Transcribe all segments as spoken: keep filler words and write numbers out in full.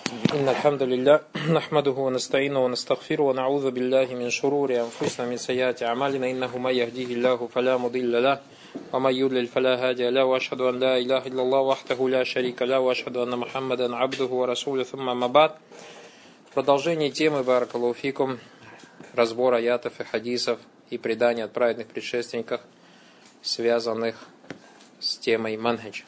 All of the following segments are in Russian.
إن الحمد لله نحمده ونستعينه ونستغفره ونعوذ بالله من شرور أنفسنا من سيئات أعمالنا إنه من يهديه الله فلا مضل له ومن يضلل فلا هادي له وأشهد أن لا إله إلا الله وحده لا شريك له وأشهد أن محمدا عبده ورسوله ثم أما بعد. Продолжение темы баракаллаху фикум, разбор аятов и хадисов и преданий от праведных предшественников, связанных с темой манхадж.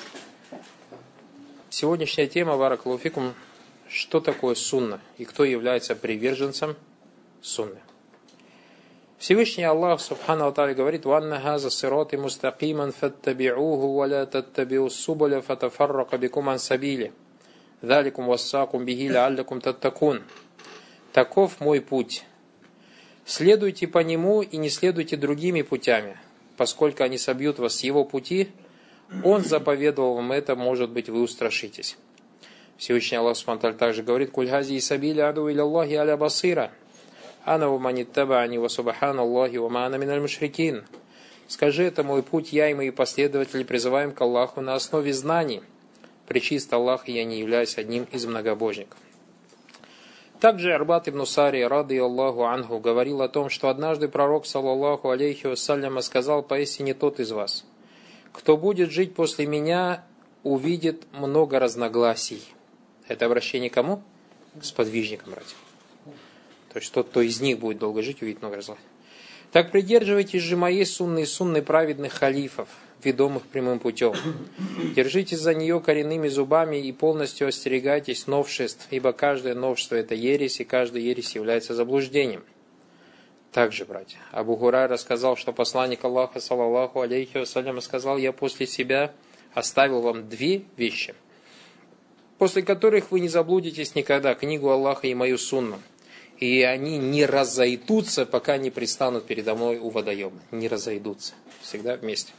Сегодняшняя тема баракаллаху фикум: что такое сунна и кто является приверженцем сунны. Всевышний Аллах субхану ва тааля говорит: «Ванна хаза сирати мустакиман фаттаби'уху ва ла таттаби'ус субуля фатафаррака бикум ан сабили. Заликум вассакум бихи лааллякум таттакун». Таков мой путь. Следуйте по нему и не следуйте другими путями, поскольку они собьют вас с его пути. Он заповедовал вам это, может быть, вы устрашитесь. Всевышний Аллах субхану ва тааля также говорит: «Куль хази сабили аду иля Аллахи аля басира. Ана ва маниттаба'ани ва субхана Аллахи ва ма ана миналь мушрикин». Скажи, это мой путь, я и мои последователи призываем к Аллаху на основе знаний. Пречист Аллах, и я не являюсь одним из многобожников. Также Арбат ибн Сари ради Аллаху анху говорил о том, что однажды пророк саллаллаху алейхи вассаляма сказал: «Поистине тот из вас, кто будет жить после меня, увидит много разногласий». Это обращение к кому? К сподвижникам, братья. То есть тот, кто из них будет долго жить, увидит много разногласий. Так придерживайтесь же моей сунны и сунны праведных халифов, ведомых прямым путем. Держитесь за нее коренными зубами и полностью остерегайтесь новшеств, ибо каждое новшество — это ересь, и каждая ересь является заблуждением. Также, братья, Абу Хурайра рассказал, что посланник Аллаха, саллаллаху алейхи вассалям, сказал: «Я после себя оставил вам две вещи, после которых вы не заблудитесь никогда: книгу Аллаха и мою сунну. И они не разойдутся, пока не пристанут передо мной у водоема». Не разойдутся. Всегда вместе.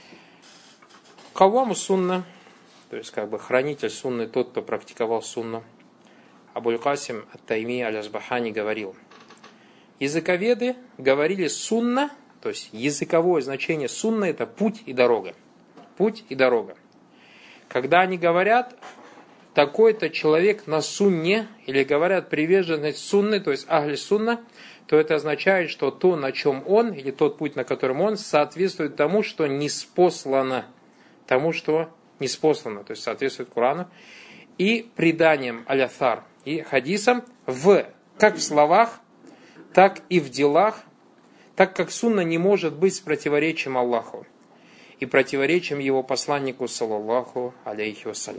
Каваму сунна, то есть как бы хранитель сунны, тот, кто практиковал сунну, Абуль Касим ат-Тайми аль-Асбахани говорил: языковеды говорили сунна, то есть языковое значение сунна — это путь и дорога. Путь и дорога. Когда они говорят такой-то человек на сунне, или говорят приверженность сунны, то есть ахли сунна, то это означает, что то, на чем он, или тот путь, на котором он, соответствует тому, что ниспослано, тому, что ниспослано, то есть соответствует Корану, и преданиям аляthар, и хадисам, в, как в словах, так и в делах, так как сунна не может быть с противоречием Аллаху и противоречием его посланнику, саллаллаху алейхи вассалям.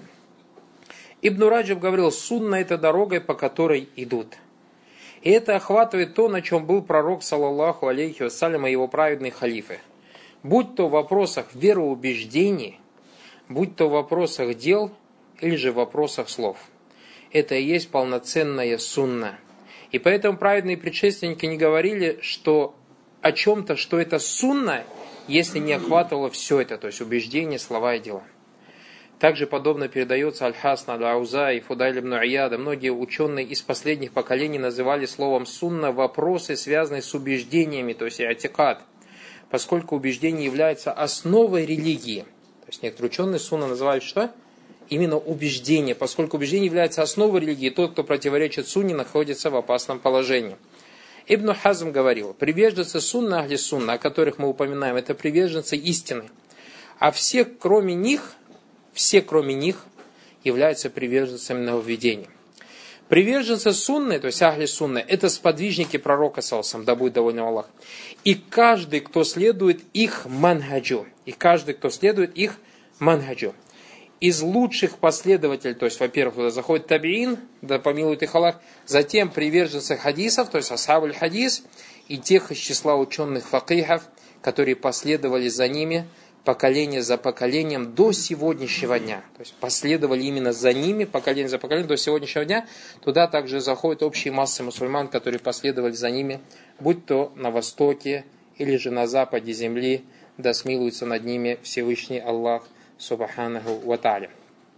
Ибн Раджаб говорил: сунна — это дорога, по которой идут. И это охватывает то, на чем был пророк, саллаллаху алейхи вассалям, и его праведные халифы. Будь то в вопросах вероубеждений, будь то в вопросах дел, или же в вопросах слов. Это и есть полноценная сунна. И поэтому праведные предшественники не говорили, что о чем-то, что это сунна, если не охватывало все это, то есть убеждения, слова и дела. Также подобно передается Аль-Хасан аль-Ауза и Фудайль ибн Ияда. Многие ученые из последних поколений называли словом сунна вопросы, связанные с убеждениями, то есть атикад, поскольку убеждение является основой религии. То есть некоторые ученые сунна называют что? Именно убеждение, поскольку убеждение является основой религии, тот, кто противоречит сунне, находится в опасном положении. Ибн Хазм говорил: приверженцы сунна, ахли сунна, о которых мы упоминаем, это приверженцы истины, а все, кроме них, все, кроме них, являются приверженцами нововведения. Приверженцы сунны, то есть ахли сунны, это сподвижники пророка, саллаллаху, да будет доволен Аллах. И каждый, кто следует их манхаджу, и каждый, кто следует их манхаджу. Из лучших последователей, то есть, во-первых, туда заходит табиин, да помилует их Аллах, затем приверженцы хадисов, то есть асхабуль хадис, и тех из числа ученых факихов, которые последовали за ними поколение за поколением до сегодняшнего дня. То есть последовали именно за ними, поколение за поколением до сегодняшнего дня. Туда также заходят общие массы мусульман, которые последовали за ними, будь то на востоке или же на западе земли, да смилуется над ними Всевышний Аллах субханаху ва тааля.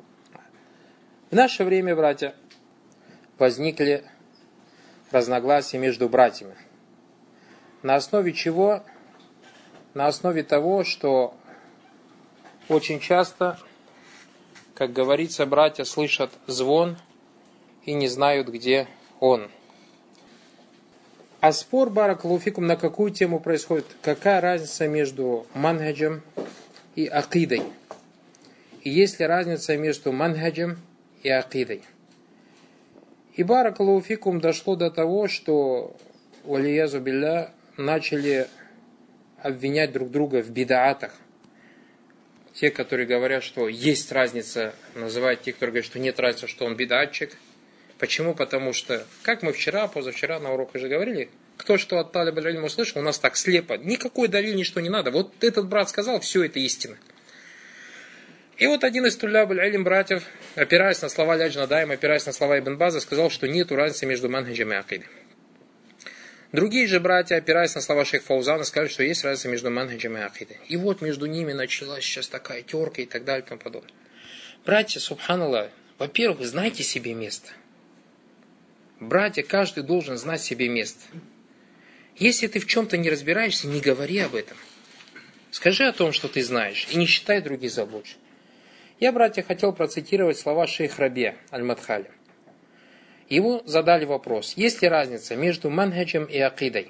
В наше время, братья, возникли разногласия между братьями. На основе чего? На основе того, что очень часто, как говорится, братья слышат звон и не знают, где он. А спор, баракаллаху фикум, на какую тему происходит? Какая разница между манхаджем и акидой? И есть ли разница между манхаджем и акидой? И баракаллаху фикум дошло до того, что валиязу билля начали обвинять друг друга в бидаатах. Те, которые говорят, что есть разница, называют те, которые говорят, что нет разницы, что он бидатчик. Почему? Потому что, как мы вчера, позавчера на уроках уже говорили, кто что от талиб аль-илм услышал, у нас так слепо, никакой далиль, ничто не надо. Вот этот брат сказал, все это истина. И вот один из туляб аль-илм братьев, опираясь на слова Ляджна Даима, опираясь на слова Ибн База, сказал, что нет разницы между манхаджем и акидой. Другие же братья, опираясь на слова шейх Фаузана, сказали, что есть разница между манхаджем и акидой. И вот между ними началась сейчас такая терка и так далее и тому подобное. Братья, субханаллах, во-первых, знайте себе место. Братья, каждый должен знать себе место. Если ты в чем-то не разбираешься, не говори об этом. Скажи о том, что ты знаешь, и не считай других за лучших. Я, братья, хотел процитировать слова шейх Раби аль-Мадхали. Ему задали вопрос, есть ли разница между манхаджем и акидой?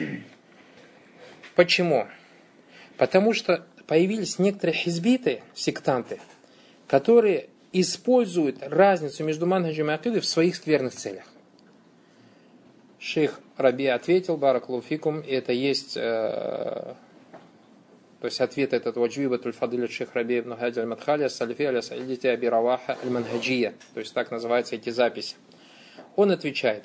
Почему? Потому что появились некоторые хизбиты, сектанты, которые используют разницу между манхаджем и акидой в своих скверных целях. Шейх Раби ответил, баракаллаху фикум, и это есть, э, то есть ответ этот ваджвибатуль фадиль шейх Раби ибн Хади аль-Мадхали салифи аля саидити аби Раваха аль-Манхаджия, то есть так называются эти записи. Он отвечает: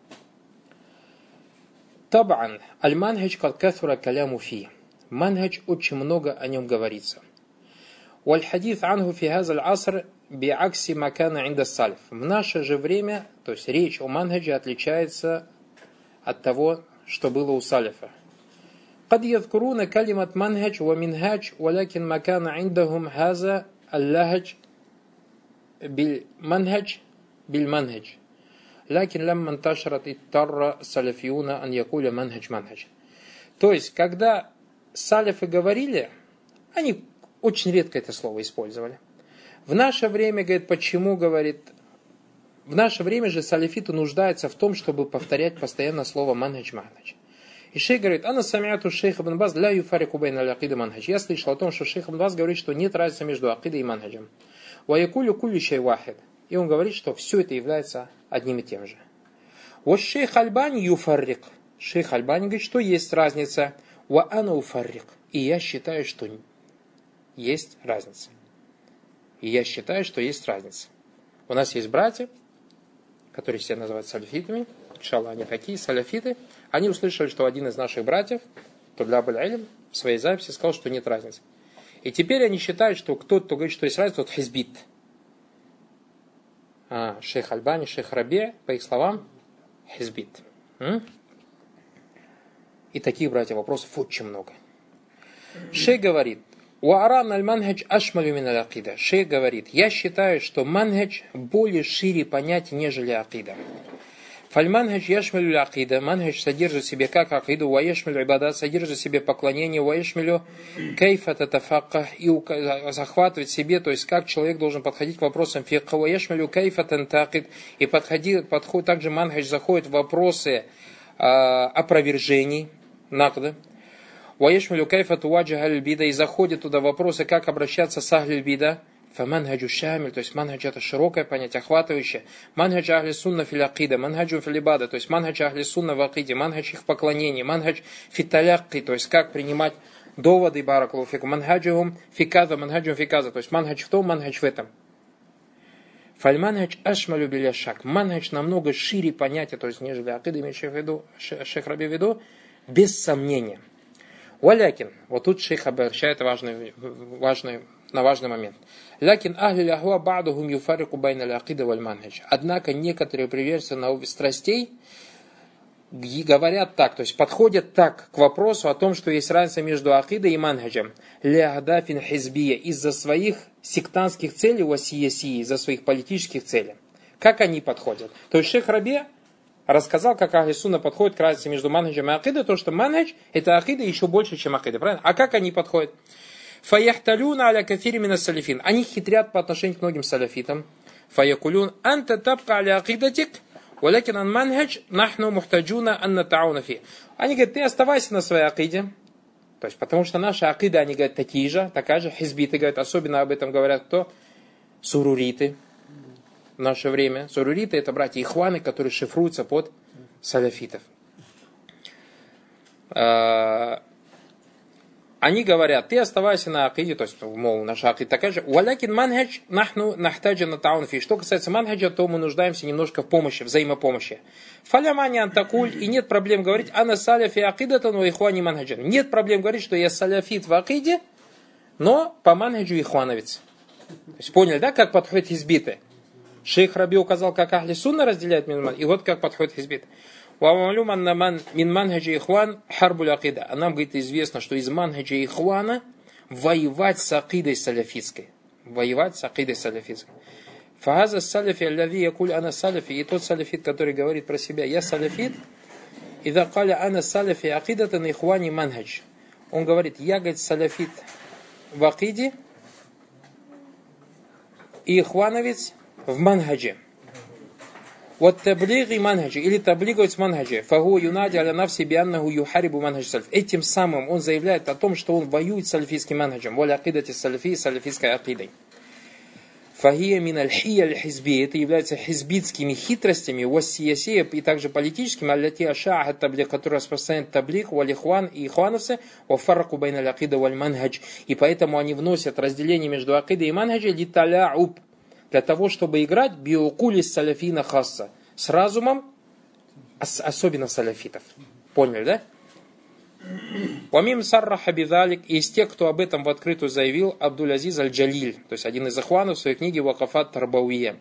Табан аль-манхадж кад кафура каляму фи. Манхадж, очень много о нем говорится. Валь-хадис анху фи хазаль аср биакси макана инда сальф. В наше же время, то есть речь о манхаджи отличается от того, что было у салифа. قد يذكرون كلمة منهج ومنهاج ولكن ما كان عندهم هذا اللهج بالمنهج بالمنهج لكن لما انتشرت اضطر السلفيون أن يقول منهج منهج. То есть, когда салифы говорили, они очень редко это слово использовали. В наше время, говорит, почему, говорит, в наше время же салифиты нуждаются в том, чтобы повторять постоянно слово манхадж манхадж. И шейх говорит, ана самиату шейх ибн Баз ля юфарику байна аль-акида манхадж. Я слышал о том, что шейх ибн Баз говорит, что нет разницы между акидой и манхаджем. Ва якулю кулю шей вахид. И он говорит, что все это является одним и тем же. Ва шейх Альбани юфаррик. Шейх Альбани говорит, что есть разница. Ва ана уфаррик. И я считаю, что есть разница. И я считаю, что есть разница. У нас есть братья, которые себя называют салафитами, иншаллах, они такие, салафиты, они услышали, что один из наших братьев, Туляб аль-Илм, в своей записи сказал, что нет разницы. И теперь они считают, что кто-то, кто говорит, что есть разница, тот хизбит. А, шейх Альбани, шейх Раби, по их словам, хизбит. М? И таких, братья, вопросов очень много. Шейх говорит, Уаран аль-манхадж ашмалю мин аль-акида. Шейх говорит, я считаю, что манхадж более шире понятие, нежели акида. Фаль-манхадж яшмалю аль-акида. Манхадж содержит в себе как акиду, ва яшмалю ибадат, содержит в себе поклонение, ва яшмалю кайфа татафакка, и захватывает в себе, то есть как человек должен подходить к вопросам фикха, ва яшмалю кайфа тантакид, и подходит, подходит, также манхадж заходит в вопросы а, опровержений, накда. Ваешмалю кайфа туаджа аль-бида, и заходит туда вопросы, как обращаться с ахль-бида. Фаманхаджу шамиль, то есть манхадж это широкое понятие, охватывающее. Манхадж ахли сунна фил акида, манхаджу фил ибада, то есть манхадж ахли сунна в акиде, манхадж их поклонение, манхадж фиталякки, то есть как принимать доводы, баракаллаху фикум, манхаджухум фиказа, манхаджум фиказа, то есть манхадж в том, манхадж в этом. Фальманхадж ашмалю биляшак, манхадж намного шире понятие, то есть нежели акида, имеющий в виду, шейх Раби в виду, без сомнения. Валякин, вот тут шейх обращает важный, важный, на важный момент. Лякин ахли ляхуа ба'духум юфарику байна аль-акида валь-манхадж. Однако некоторые приверженцы науки страстей говорят так, то есть подходят так к вопросу о том, что есть разница между акидой и манхаджем. Ляхдафин хизбия, из-за своих сектантских целей, васиясии, из-за своих политических целей. Как они подходят? То есть шейх Раби рассказал, как ахли сунна подходит к разнице между манхаджем и акидой, то, что манхадж это акида еще больше, чем акида, правильно? А как они подходят? Фаяхталюна аля кафири мина салифин. Они хитрят по отношению к многим салафитам. فيقولون أنت تبقى على عقيدتك ولكن المنهج نحن محتاجون أن نتعاون فيه. Они говорят, ты оставайся на своей акиде. То есть, потому что наши акиды, они говорят, такие же, такая же, хизбиты говорят, особенно об этом говорят кто? Суруриты в наше время. Суруриты это братья ихваны, которые шифруются под салафитов. Они говорят, ты оставайся на акиде, то есть, мол, наша акида такая же. Валякин манхадж нахну нахтаджа на таунфи. Что касается манхаджа, то мы нуждаемся немножко в помощи, взаимопомощи. Фалямани антакуль, и нет проблем говорить, ана саляфи акидатан ва ихвани манхаджан. Нет проблем говорить, что я саляфит в акиде, но по манхаджу ихвановец. То есть, поняли, да, как подходит хизбиты? Шейх Раби указал, как ахли сунна разделяют минман, и вот как подходит хизбиты. А нам, говорит, известно, что из манхаджа ихвана воевать с акидой салафитской. Воевать с акидой салафитской. Фаза салафи аллави якуль ана салафи. И тот салафит, который говорит про себя, я салафит, ида каля ана салафи акидатан ихвани манхадж. Он говорит, я, говорит, салафит в акиде и ихвановец в манхадже. Вот таблиги манхаджи, или таблигует манхаджи, фагу юнади аля навси бианнаху юхарибу манхадж сальф. Этим самым он заявляет о том, что он воюет с салафийским манхаджем, воля акидати салафи, салафийской акидой. Фагия мин аль-хия аль-хизби, это является хизбитскими хитростями, вассиясия, и также политическими, аллати аша'а таблиг, который распространяет таблиг, валихван и ихвановцы, вафарраку байна аль-акида валь-манхадж, и поэтому они вносят разделение между акидой и манхаджи, литаля'уб, для того, чтобы играть биукули салафина хасса, с разумом, особенно салафитов. Поняли, да? Вамим сарраха бидалик, из тех, кто об этом в открытую заявил, Абдул-Азиз аль-Джалиль, то есть один из ахванов в своей книге Вакафат Тарбауия.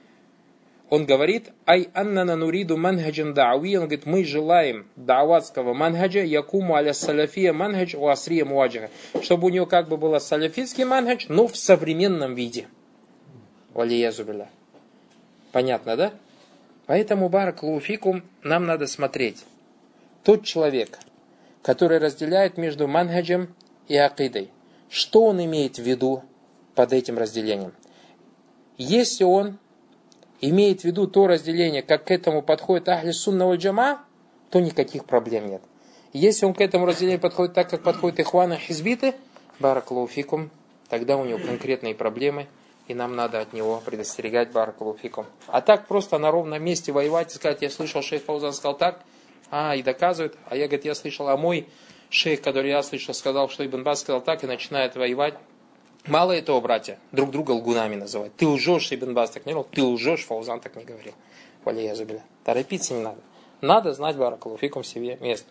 Он говорит, ай аннана нуриду манхаджан да'ави, он говорит, мы желаем да'аватского манхаджа, якуму аля салафия манхадж у асрия муаджиха, чтобы у него как бы был салафитский манхадж, но в современном виде. Валиязубилля. Понятно, да? Поэтому, баракаллаху фикум, нам надо смотреть. Тот человек, который разделяет между манхаджем и акидой, что он имеет в виду под этим разделением? Если он имеет в виду то разделение, как к этому подходит ахли сунна валь джама, то никаких проблем нет. Если он к этому разделению подходит так, как подходит ихваны хизбиты, баракаллаху фикум, тогда у него конкретные проблемы, и нам надо от него предостерегать, баракаллаху фикум. А так просто на ровном месте воевать и сказать, я слышал, шейх Фаузан сказал так, а, и доказывает, а я, говорит, я слышал, а мой шейх, который я слышал, сказал, что Ибн Баз сказал так, и начинает воевать. Мало этого, братья, друг друга лгунами называют. Ты лжешь, Ибн Баз так не говорил, ты лжешь, Фаузан так не говорил. Валиязубилля. Торопиться не надо. Надо знать, баракаллаху фикум, себе место.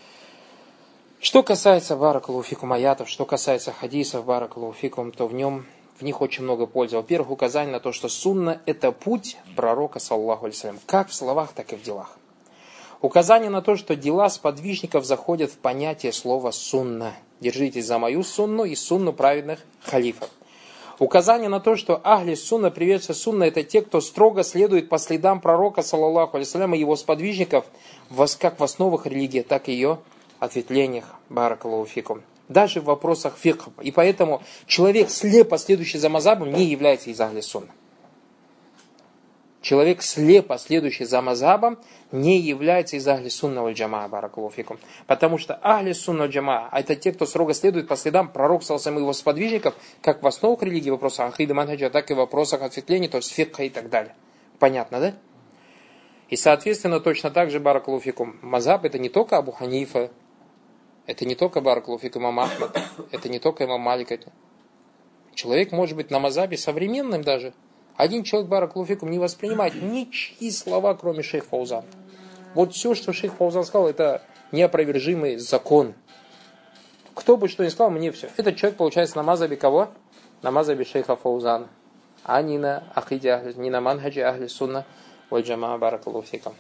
Что касается, баракаллаху фикум, аятов, что касается хадисов, баракаллаху фикум, то в нем в них очень много пользы. Во-первых, указание на то, что сунна – это путь пророка, саллаллаху алейхи, как в словах, так и в делах. Указание на то, что дела сподвижников заходят в понятие слова сунна. Держитесь за мою сунну и сунну праведных халифов. Указание на то, что ахли сунна, приверженцы сунна, это те, кто строго следует по следам пророка, саллаллаху алейхи, и его сподвижников, как в основах религии, так и ее ответвлениях, баракаллаху фикум. Даже в вопросах фикха. И поэтому человек, слепо следующий за мазхабом, не является из ахли сунна. Человек, слепо следующий за мазхабом, не является из ахли сунна валь джамаа, баракаллаху фикум. Потому что ахли сунна валь джамаа, это те, кто строго следует по следам пророка саллаллаху алейхи ва саллям и его сподвижников, как в основах религии, в вопросах акиды манхаджа, так и в вопросах ответвлений, то есть фикха и так далее. Понятно, да? И соответственно, точно так же, баракаллаху фикум, мазхаб это не только Абу Ханифа, это не только баракаллаху фикум имам Ахмад, это не только имам Малик. Человек может быть на мазхабе современным даже. Один человек, баракаллаху фикум, не воспринимает ничьи слова, кроме шейх Фаузан. Вот все, что шейх Фаузан сказал, это неопровержимый закон. Кто бы что ни сказал, мне все. Этот человек получается на мазхабе кого? На мазхабе шейха Фаузана. А не на акиде, не на манхаджи ахли сунна валь джамаа, баракаллаху фикум.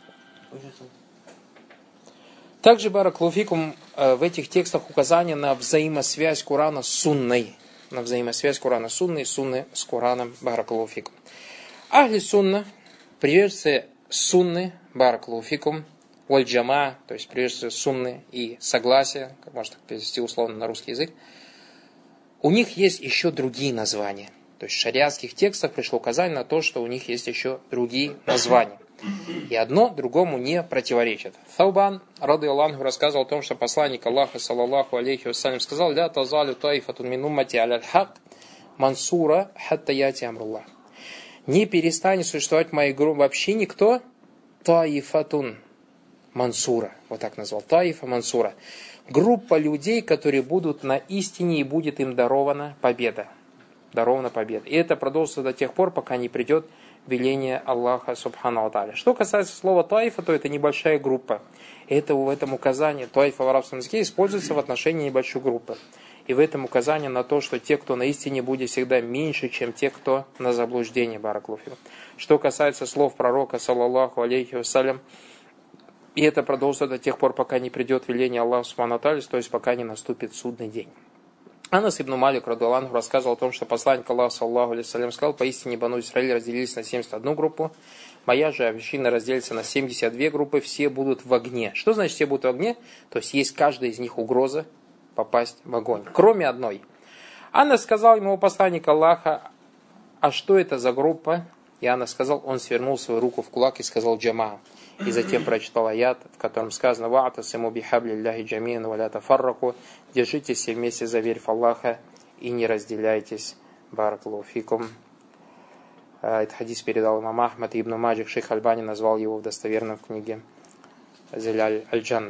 Также, баракаллаху фикум, в этих текстах указание на взаимосвязь Корана с сунной. На взаимосвязь Корана с сунной и сунны с Кораном, баракаллаху фикум. Ахли сунна, приверженцы сунны, баракаллаху фикум, валь джамаа, то есть приверженцы сунны и согласия, как можно так перевести условно на русский язык, у них есть еще другие названия. То есть в шариатских текстах пришло указание на то, что у них есть еще другие названия. И одно другому не противоречит. Таубан, рады Аллаху, рассказывал о том, что посланник Аллаха, саллаллаху алейхи вассалям, сказал: «Ля тазалю таифатун мин уммати аля аль-хак мансура хатта яти амруллах». Не перестанет существовать в моей группе вообще никто таифатун мансура. Вот так назвал. Таифа мансура. Группа людей, которые будут на истине и будет им дарована победа. Дарована победа. И это продолжится до тех пор, пока не придет веление Аллаха субхану ва тааля. Что касается слова таифа, то это небольшая группа. Это в этом указании таифа в арабском языке используется в отношении небольшой группы. И в этом указание на то, что те, кто на истине, будет всегда меньше, чем те, кто на заблуждении. Бараклуфи. Что касается слов пророка, саллаллаху алейхи вассалям, и это продолжится до тех пор, пока не придет веление Аллаха субхану ва тааля, то есть пока не наступит судный день. Анас ибн Малик радиаллаху рассказывал о том, что посланник Аллаха саллаллаху алейхи вассалям сказал: поистине Бану Исраиль разделились на семьдесят одну группу, моя же община разделится на семьдесят две группы, все будут в огне. Что значит все будут в огне? То есть есть каждая из них угроза попасть в огонь, кроме одной. Анна сказал ему посланник Аллаха: а что это за группа? И Анна сказал: он свернул свою руку в кулак и сказал: джама. И затем прочитал аят, в котором сказано: «Ва'тасиму бихаблиллахи джамиан ва ля тафарраку». Держитесь все вместе за верфь Аллаха и не разделяйтесь. Баракаллаху фикум. Этот хадис передал имам Ахмад, и Ибн Маджах, шейх Альбани назвал его в достоверной книге Зиляль аль-Джанна.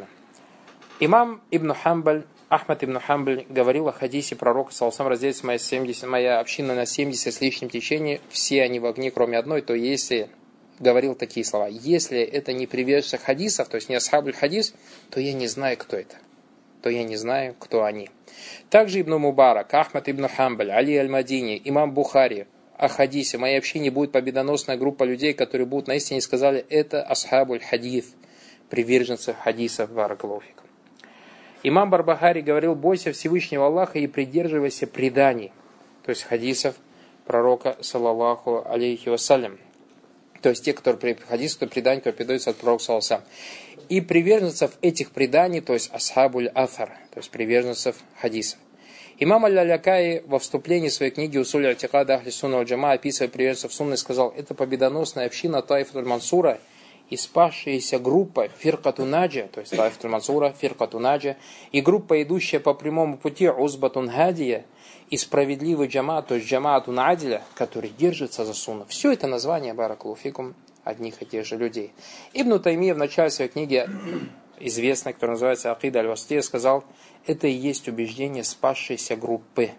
Имам Ибн Хамбаль, Ахмад Ибн Хамбаль говорил о хадисе пророка, саллаллаху алейхи ва саллям, моя, семьдесят, моя община на семьдесят с лишним течений, все они в огне, кроме одной, то если... говорил такие слова: если это не приверженцы хадисов, то есть не асхабуль хадис, то я не знаю, кто это. То я не знаю, кто они. Также Ибн Мубарак, Ахмад Ибн Хамбаль, Али Аль-Мадини, имам Бухари о хадисе: в моей общине будет победоносная группа людей, которые будут на истине, сказали: это асхабуль хадис, приверженцы хадисов. Баракаллаху фикум. Имам Барбахари говорил: бойся Всевышнего Аллаха и придерживайся преданий, то есть хадисов пророка, саллаллаху алейхи вассалям. То есть те, которые при хадису, то предания, которые передаются от пророка саллаллаху алейхи ва саллям. И приверженцев этих преданий, то есть асхабуль афар, то есть приверженцев хадисов. Имам Аль-Лякай во вступлении своей книги «Усуль а'тикад ахли сунна валь джама», описывая приверженцев сунны, сказал: это победоносная община Таифатуль Мансура и спасшаяся группа фиркату наджа, то есть Таифатуль Мансура, фиркату наджа, и группа, идущая по прямому пути узбатун хадия, и справедливый джамаат, то есть джамаатун адиля, который держится за сунну. Все это название, баракаллаху фикум, одних и тех же людей. Ибн Таймия в начале своей книги, известной, которая называется «Акида аль-Васития», сказал: это и есть убеждение спасшейся группы,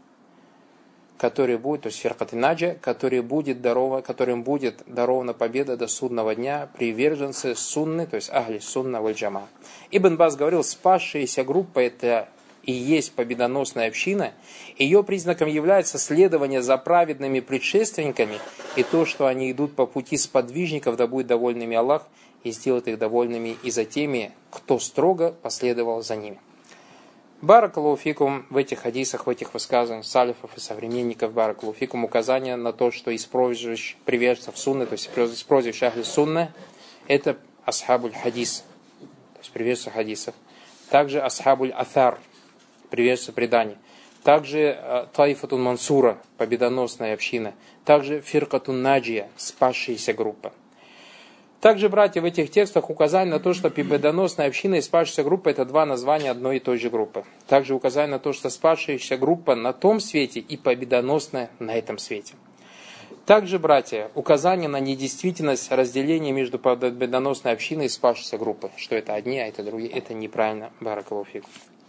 который будет, то есть фиркат наджа, который будет дарова, которым будет дарована победа до судного дня, приверженцы сунны, то есть ахли сунна валь джама. Ибн Баз говорил: спасшаяся группа — это и есть победоносная община. Ее признаком является следование за праведными предшественниками и то, что они идут по пути сподвижников, да будет довольными Аллах, и сделает их довольными и за теми, кто строго последовал за ними. Баракаллаху фикум, в этих хадисах, в этих высказываниях салифов и современников, баракаллаху фикум, указание на то, что использующий приверженцев сунны, то есть использующий ахли сунны, это асхабуль хадис, то есть приверженцы хадисов. Также асхабуль атар, приверженцы преданий. Также таифатун мансура, победоносная община. Также фиркатун наджия, спасшаяся группа. Также, братья, в этих текстах указание на то, что победоносная община и спасшаяся группа — это два названия одной и той же группы. Также указание на то, что спасшаяся группа на том свете и победоносная на этом свете. Также, братья, указание на недействительность разделения между победоносной общиной и спасшейся группой. Что это одни, а это другие. Это неправильно. Баракаллаху фикум.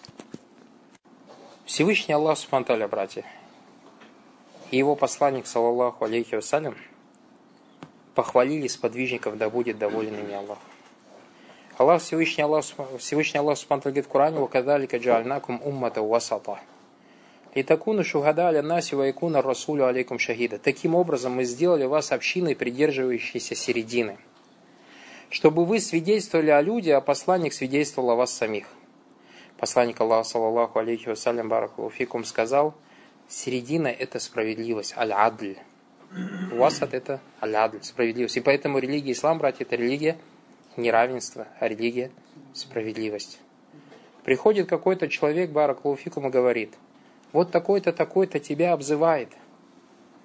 Всевышний Аллах субхану ва тааля, братья, и его посланник, саллаллаху алейхи вассалям, похвалили сподвижников, да будет доволен ими Аллах. Аллах Всевышний Аллах, Всевышний Аллах субхану ва тааля говорит в Коране: «Вакадалика джаальнакум уммата васата». «Литакуна шухада аля наси ва якуна расулю алейкум шахида». Таким образом мы сделали вас общиной, придерживающейся середины, чтобы вы свидетельствовали о людях, а посланник свидетельствовал о вас самих. Посланник Аллаха, саллаллаху алейхи вассалям, баракаллаху фикум, сказал: середина — это справедливость, аль-адль. Васат — это аль-адль, справедливость. И поэтому религия ислам, братья, это религия неравенства, а религия справедливости. Приходит какой-то человек, баракаллаху фикум, и говорит: вот такой-то, такой-то тебя обзывает.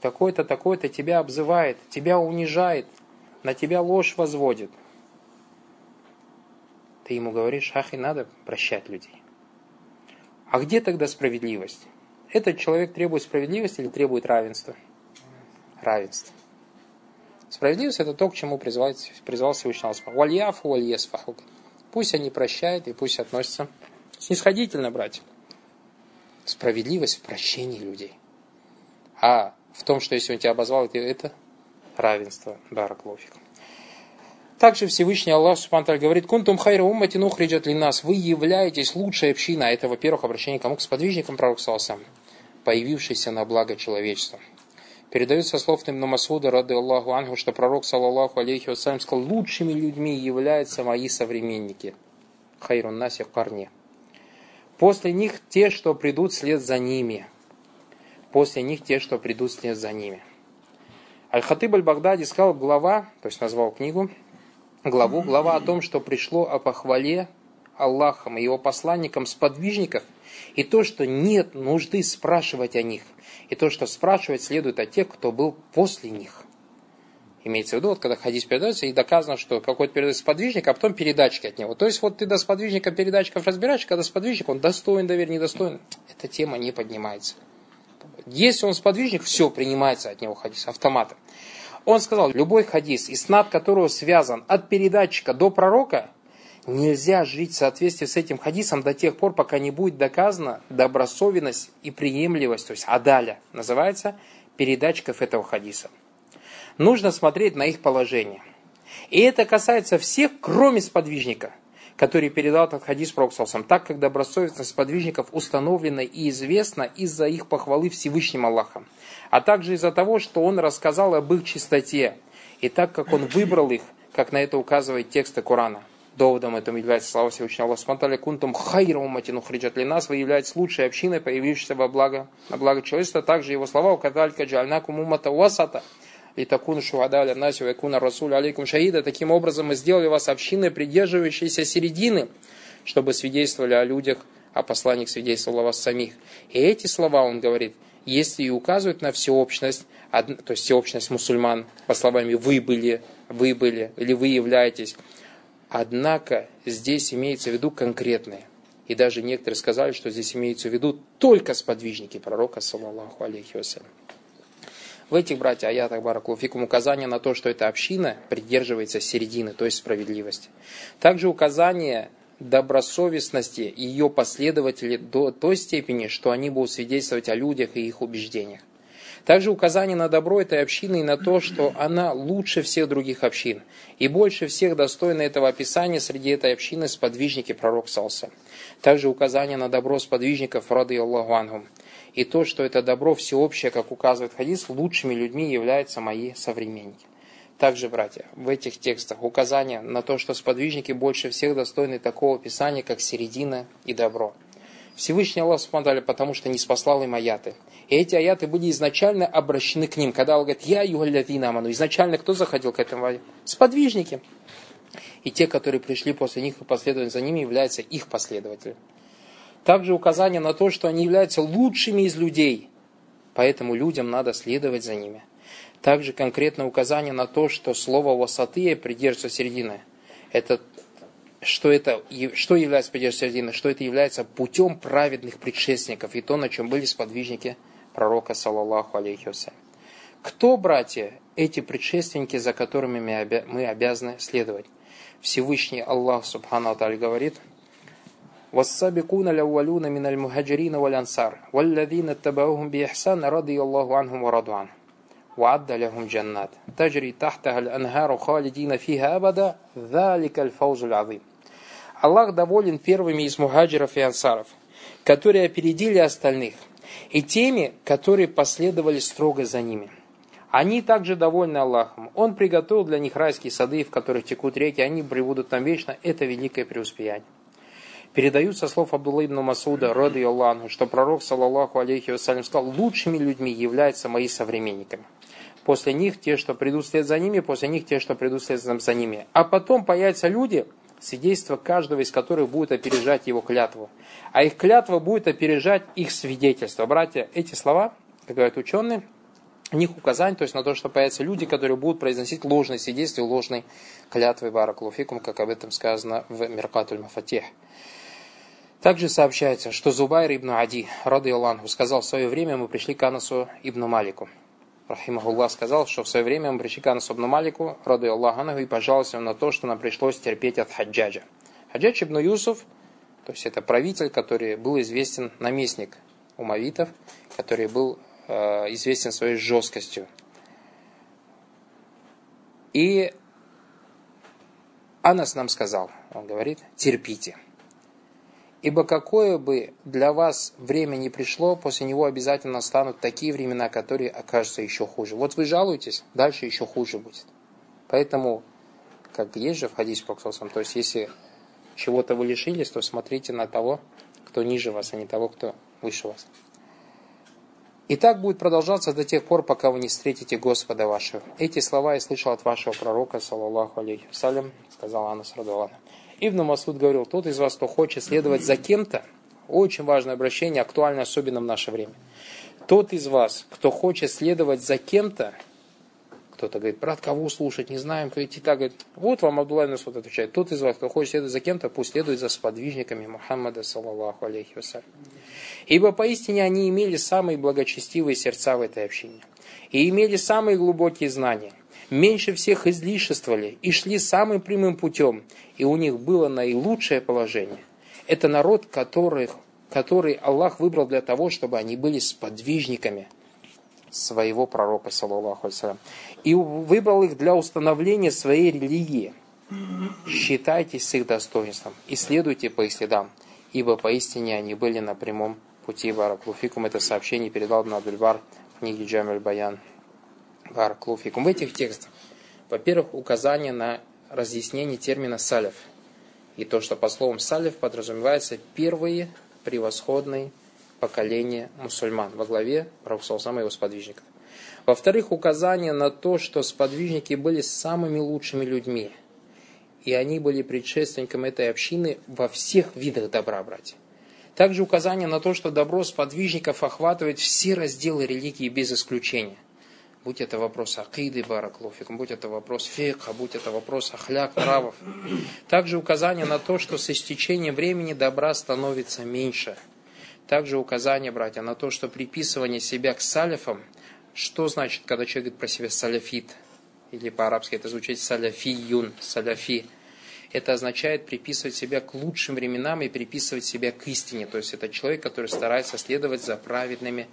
такой-то, такой-то тебя обзывает, тебя унижает, на тебя ложь возводит. Ты ему говоришь: ах, и надо прощать людей. А где тогда справедливость? Этот человек требует справедливости или требует равенства? Равенство. Справедливость — это то, к чему призвал, призвал Всевышний Аллах. Вальяфу вальесфаху. Пусть они прощают и пусть относятся снисходительно, братья. Справедливость в прощении людей. А в том, что если он тебя обозвал, это, это равенство. Бараклофик. Также Всевышний Аллах Субхану ва Тааля говорит: «Кунтум хайра умматин ухриджат линнас». Вы являетесь лучшей общиной. Это, во-первых, обращение к кому? К сподвижникам пророка саллаллаху алейхи ва саллям, появившейся на благо человечества. Передается со слов Ибн Масуда, рады Аллаху анху, что пророк, саллаллаху алейхи ва саллям, сказал: лучшими людьми являются мои современники. Хайрун наси карни. После них те, что придут вслед за ними. После них те, что придут вслед за ними. Аль-Хатиб аль-Багдади сказал, глава, то есть назвал книгу, главу, глава о том, что пришло о похвале Аллахом и его посланникам сподвижников, и то, что нет нужды спрашивать о них, и то, что спрашивать следует о тех, кто был после них. Имеется в виду, вот когда хадис передается, и доказано, что какой-то передается сподвижник, а потом передатчики от него. То есть, вот ты до сподвижника передатчиков разбираешь, когда сподвижник, он достоин доверия, недостоин, эта тема не поднимается. Если он сподвижник, все, принимается от него хадис, автоматом. Он сказал, любой хадис, иснад которого связан от передатчика до пророка, нельзя жить в соответствии с этим хадисом до тех пор, пока не будет доказана добросовестность и приемливость, то есть адаля, называется, передатчиков этого хадиса. Нужно смотреть на их положение. И это касается всех, кроме сподвижника, который передал этот хадис пророку саллаллаху алейхи ва саллям, так как добросовестность сподвижников установлена и известна из-за их похвалы Всевышним Аллахом, а также из-за того, что он рассказал об их чистоте, и так как он выбрал их, как на это указывает тексты Корана. Доводом этому является слава Всевышнего Аллаха субхану ва тааля: «Кунтум хайра умматин ухриджат линнас». Вы являетесь лучшей общиной, появившейся во благо, на благо человечества. Также его слова: «Кадалька джальнакум уммата васата». И такун шухада аля наси ва якуна расуль алейкум шахида. Таким образом мы сделали вас общиной, придерживающейся середины, чтобы свидетельствовали о людях, а посланник свидетельствовал о вас самих. И эти слова, он говорит, если и указывают на всеобщность, то есть всеобщность мусульман, по словам «вы были», «вы были» или «вы являетесь», однако здесь имеется в виду конкретные. И даже некоторые сказали, что здесь имеется в виду только сподвижники пророка, саллаллаху алейхи ва саллям. В этих, братья, аятах баракаллаху фикум указание на то, что эта община придерживается середины, то есть справедливости. Также указание добросовестности ее последователей до той степени, что они будут свидетельствовать о людях и их убеждениях. Также указание на добро этой общины и на то, что она лучше всех других общин. И больше всех достойны этого описания среди этой общины сподвижники пророка саллаллаху алейхи ва саллям. Также указание на добро сподвижников рады Аллаху анхум. И то, что это добро всеобщее, как указывает хадис, лучшими людьми являются мои современники. Также, братья, в этих текстах указание на то, что сподвижники больше всех достойны такого описания, как середина и добро. Всевышний Аллах субхану ва тааля, потому что не спаслал им аяты. И эти аяты были изначально обращены к ним. Когда он говорит: «Я югаллязина аману», изначально кто заходил к этому аяту? Сподвижники. И те, которые пришли после них и последовали за ними, являются их последователями. Также указание на то, что они являются лучшими из людей. Поэтому людям надо следовать за ними. Также конкретное указание на то, что слово «васатия» придерживается середины. Это, что, это, что является придерживанием середины? Что это является путем праведных предшественников. И то, на чем были сподвижники пророка, саллаллаху алейхи ва саллям. Кто, братья, эти предшественники, за которыми мы обязаны следовать? Всевышний Аллах субхану ва тааля говорит: «Вассабикуна ляввалюна миналь мухаджирина валь ансар, валладина табаухум би ихсан, ради Аллаху анхум ва радуан, ваадда лахум джаннат, таджри тахтаха аль-анхару халидина фиха абада, залика аль-фаузу аль-азим». Аллах доволен первыми из мухаджиров и ансаров, которые опередили остальных, и теми, которые последовали строго за ними. Они также довольны Аллахом. Он приготовил для них райские сады, в которых текут реки, они пребудут там вечно. Это великое преуспеяние. Передают со слов Абдулла ибн Масуда, рады Аллаху, что пророк, саллаллаху алейхи ва саллям, сказал: лучшими людьми являются мои современниками. После них те, что придут вслед за ними, после них те, что придут вслед за ними. А потом появятся люди, свидетельство каждого из которых будет опережать его клятву. А их клятва будет опережать их свидетельство. Братья, эти слова, как говорят ученые, в них указание, то есть на то, что появятся люди, которые будут произносить ложные свидетельства, ложные клятвы баракаллаху фикум, как об этом сказано в Миркатуль Мафатих. Также сообщается, что Зубайр ибн Ади, рады Аллаху, сказал: в свое время мы пришли к Анасу ибн Малику. Рахимахуллах сказал, что в свое время мы пришли к Анасу ибн Малику, рады Аллаху, и пожаловался на то, что нам пришлось терпеть от Хаджаджа. Хаджадж ибн Юсуф, то есть это правитель, который был известен, наместник умавитов, который был э, известен своей жесткостью. И Анас нам сказал, он говорит: терпите. Ибо какое бы для вас время ни пришло, после него обязательно настанут такие времена, которые окажутся еще хуже. Вот вы жалуетесь, дальше еще хуже будет. Поэтому, как есть же в хадисе Пророка, то есть если чего-то вы лишились, то смотрите на того, кто ниже вас, а не того, кто выше вас. И так будет продолжаться до тех пор, пока вы не встретите Господа вашего. Эти слова я слышал от вашего пророка, саллаллаху алейхи вассалям, сказал Анас радхиаллаху. Ибн Масуд говорил: тот из вас, кто хочет следовать за кем-то, очень важное обращение, актуально особенно в наше время. Тот из вас, кто хочет следовать за кем-то, кто-то говорит: брат, кого слушать, не знаем, кто идти так, говорит, вот вам Абдулла ибн Масуд отвечает: тот из вас, кто хочет следовать за кем-то, пусть следует за сподвижниками Мухаммада, саллаллаху алейхи вассалям. Ибо поистине они имели самые благочестивые сердца в этой общине, и имели самые глубокие знания, меньше всех излишествовали и шли самым прямым путем, и у них было наилучшее положение. Это народ, которых, который Аллах выбрал для того, чтобы они были сподвижниками своего пророка, саллаллаху алейхи, и выбрал их для установления своей религии. Считайтесь с их достоинством и следуйте по их следам, ибо поистине они были на прямом пути. Баракаллаху фикум. Это сообщение передал Ибн Абдуль-Бар в книге Джамиль Баян. Баракаллаху фикум. В этих текстах, во-первых, указание на разъяснение термина саляф. И то, что по словам саляф подразумевается первые превосходные поколения мусульман во главе Пророка и его сподвижников. Во-вторых, указание на то, что сподвижники были самыми лучшими людьми. И они были предшественниками этой общины во всех видах добра, братья. Также указание на то, что добро сподвижников охватывает все разделы религии без исключения. Будь это вопрос акиды, баракаллаху фикум, будь это вопрос фикха, будь это вопрос ахляк, нравов. Также указание на то, что с истечением времени добра становится меньше. Также указание, братья, на то, что приписывание себя к саляфам, что значит, когда человек говорит про себя саляфит, или по-арабски это звучит саляфиюн, саляфи. Это означает приписывать себя к лучшим временам и приписывать себя к истине. То есть это человек, который старается следовать за праведными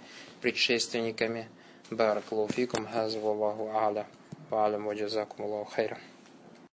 предшественниками. Баракаллаху фикум, хаза валлаху а'ля, ва алям ва джазакум Аллаху хайра.